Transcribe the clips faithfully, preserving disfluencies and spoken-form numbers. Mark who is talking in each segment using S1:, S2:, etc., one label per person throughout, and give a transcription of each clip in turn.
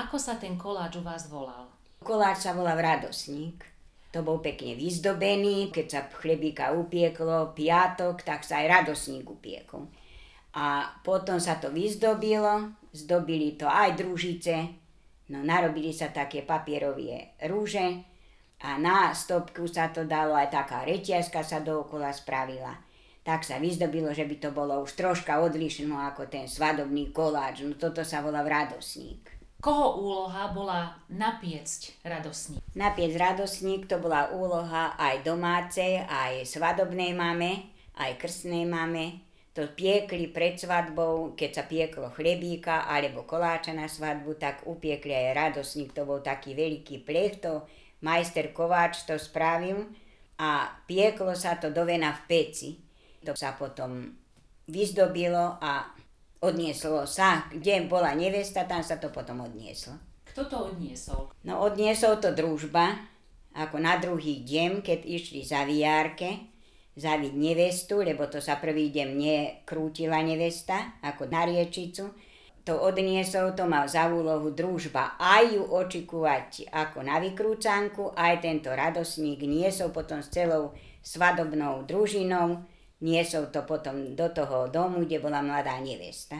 S1: ako sa ten koláč u vás volal?
S2: Koláč sa volal radosník. To bol pekne vyzdobený, keď sa chlebíka upieklo, piatok, tak sa aj radosník upiekol. A potom sa to vyzdobilo, zdobili to aj družice, no narobili sa také papierové rúže a na stopku sa to dalo, aj taká reťazka sa dookola spravila. Tak sa vyzdobilo, že by to bolo už troška odlišné ako ten svadobný koláč, no toto sa volá radosník.
S1: Koho úloha bola napiecť radosník?
S2: Napiecť radosník to bola úloha aj domácej, aj svadobnej mame, aj krstnej mame. To piekli pred svadbou, keď sa pieklo chlebíka alebo koláča na svadbu, tak upiekli aj radosník. To bol taký veľký plech, to majster kováč to spravil a pieklo sa to do vena v peci. To sa potom vyzdobilo a odnieslo sa, kde bola nevesta, tam sa to potom odnieslo.
S1: Kto to odniesol?
S2: No odniesol to družba, ako na druhý deň, keď išli zaviárke, zaviť nevestu, lebo to sa prvý deň nekrútila nevesta, ako na riečicu. To odniesol, to mal za úlohu družba aj ju očikúvať ako na vykrúcanku, aj tento radosník niesol potom s celou svadobnou družinou, niesol to potom do toho domu, kde bola mladá nevesta.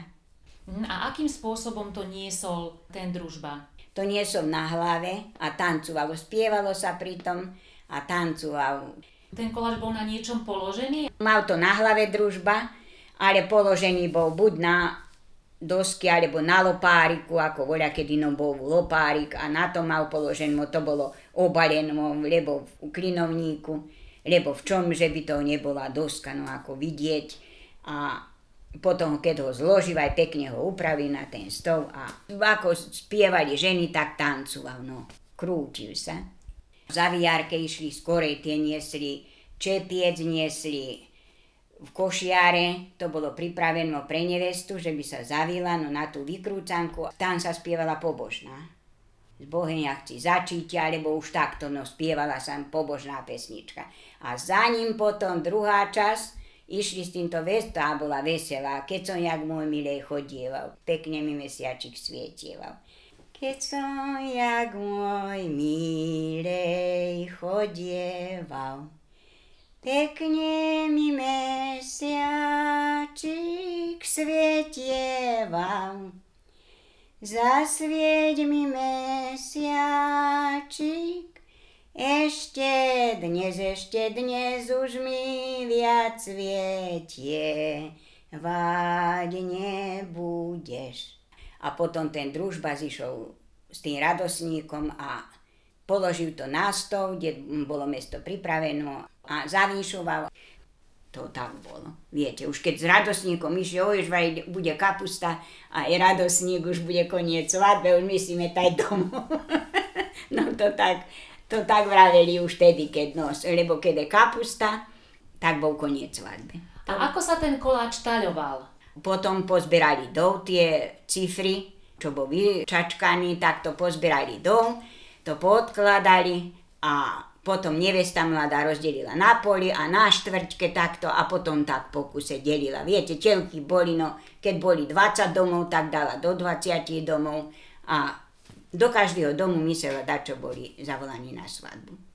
S1: A akým spôsobom to niesol ten družba?
S2: To niesol na hlave a tancovalo, spievalo sa pritom a tancovalo.
S1: Ten koláč bol na niečom položený?
S2: Mal to na hlave družba, ale položený bol buď na dosky, alebo na lopáriku, ako voľakedy no bol lopárik a na to mal položený, to bolo obalené, lebo v klinovníku, lebo v čom, že by to nebola doska, no ako vidieť. A potom, keď ho zložil, aj pekne ho upravil na ten stol a ako spievali ženy, tak tancoval, no, krútil sa. V zaviárke išli skorej, tie niesli čepiec, niesli v košiare, to bolo pripravené pre nevestu, že by sa zavila, no na tú vykrúcanku, tam sa spievala pobožná. Z Bohenia chci začíť, alebo už takto, no spievala sa pobožná pesnička. A za ním potom druhá časť, išli s týmto vestu a bola veselá. Keď som jak môj milej chodieval, pekne mi mesiačik svietieval. Keď som jak môj milej chodieval, pekne mi mesiačik svietieval. Zasvieť mi mesiačik, ešte dnes, ešte dnes už mi viac svietievať nebudeš. A potom ten družba zišiel s tým radosníkom a položil to na stôl, kde bolo mesto pripravené a zavýšoval. To tak bolo. Viete, už keď s radosníkom išiel, už bude kapusta a je radosník, už bude koniec svadbe, už myslíme taj domov. No to tak, to tak vraveli už tedy, keď nos, lebo keď je kapusta, tak bol koniec svadbe.
S1: A ako sa ten koláč taľoval?
S2: Potom pozberali dol tie cifry, čo bol vyčačkaný, tak to pozberali dol, to podkladali a potom nevesta mladá rozdelila na poli a na štvrťke takto a potom tak po kuse delila. Viete, telky boli, no keď boli dvadsať domov, tak dala do dvadsať domov a do každého domu myslela dať, čo boli zavolaní na svadbu.